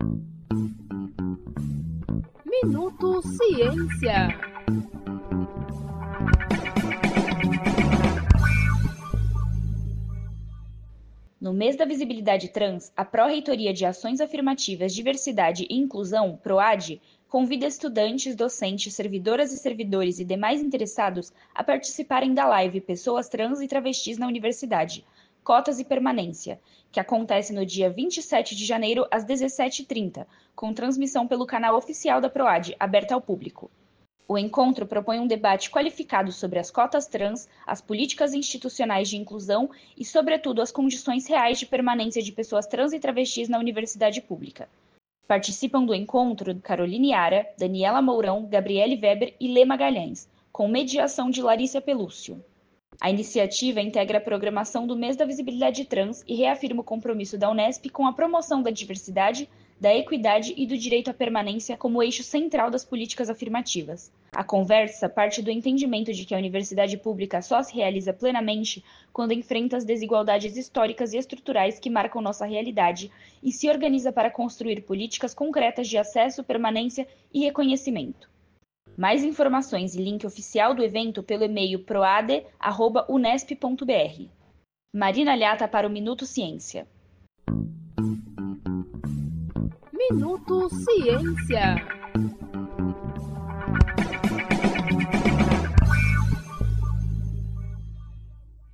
Minuto Ciência. No mês da visibilidade trans, a Pró-Reitoria de Ações Afirmativas, Diversidade e Inclusão, PROAD, convida estudantes, docentes, servidoras e servidores e demais interessados a participarem da live Pessoas Trans e Travestis na Universidade, Cotas e Permanência, que acontece no dia 27 de janeiro às 17h30, com transmissão pelo canal oficial da PROAD, aberta ao público. O encontro propõe um debate qualificado sobre as cotas trans, as políticas institucionais de inclusão e, sobretudo, as condições reais de permanência de pessoas trans e travestis na universidade pública. Participam do encontro Caroline Ara, Daniela Mourão, Gabriele Weber e Lê Magalhães, com mediação de Larissa Pelúcio. A iniciativa integra a programação do Mês da Visibilidade Trans e reafirma o compromisso da Unesp com a promoção da diversidade, da equidade e do direito à permanência como eixo central das políticas afirmativas. A conversa parte do entendimento de que a universidade pública só se realiza plenamente quando enfrenta as desigualdades históricas e estruturais que marcam nossa realidade e se organiza para construir políticas concretas de acesso, permanência e reconhecimento. Mais informações e link oficial do evento pelo e-mail proade@unesp.br. Marina Lhata para o Minuto Ciência. Minuto Ciência.